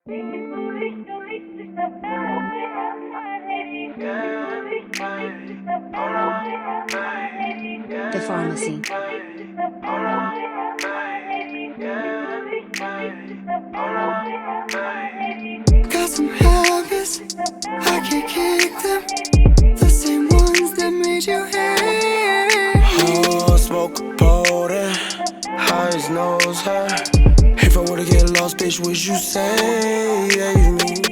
The Pharmacy. Got some habits, I can't kick them. The same ones that made you hate. Oh, smoke a potent, high as nose hair. If I were to get lost, bitch, would you save me?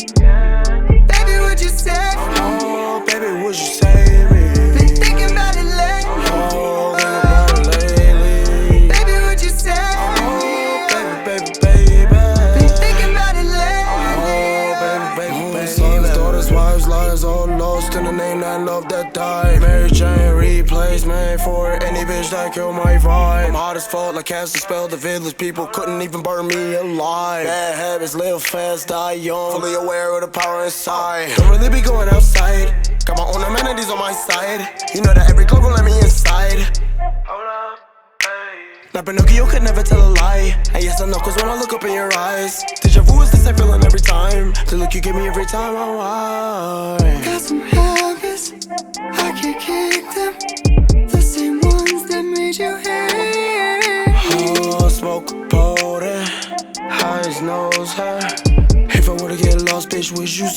Baby, would you say? Oh, baby, would you save me? Been thinking about it lately. Oh, think about it lately. Baby, would you say? Oh, baby. Been thinking about it lately. Oh, baby. Sons, daughters, wives, lives, all lost in the name that love that died. Mary Jane replacement for any bitch that killed my vibe. I'm hot as fuck, like cast a spell. The village people couldn't even burn me alive. Bad habits, live fast, die young. Fully aware of the power inside. Don't really be going outside. Got my own amenities on my side. You know that every club will let me inside. Hold up. Now Pinocchio could never tell a lie. And yes I know, cause when I look up in your eyes, deja vu is the same feeling every time. The look you give me every time I'm wide. Got some habits, I can't kick them. The same ones that made you hate. Oh, smoke a potent, high as nose hair. If I were to get lost, bitch, would you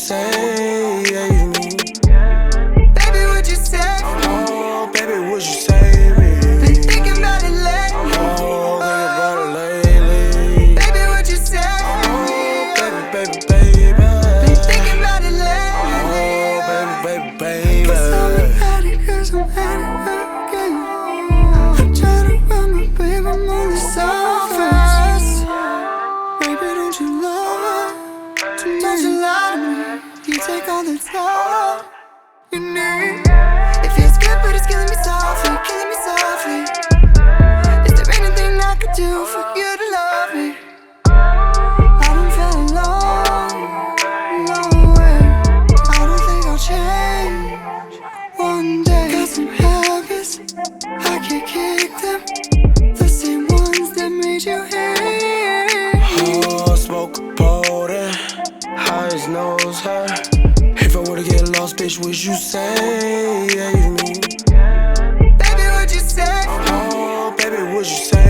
save me? Baby, would you say? Oh, baby, would you save me? Been thinking about it lately. Oh, think about it lately. Baby, would you say? Oh, baby. Been thinking about it lately. Oh, baby. Cause I'm at it again. I'm trying to run my baby, I'm on the surface. Baby, don't you love me? Don't you lie to me? You take all the time you need. It feels good, but it's killing me softly, killing me softly. Is there anything I could do for you to love me? I don't feel alone, no way. I don't think I'll change one day. Got some habits, I can't kick them. The same ones that made you hate. Oh, smoke a potent, high as nose hair. If I were to get lost, bitch, would you save me? Baby, would you say? Oh, baby, would you save me?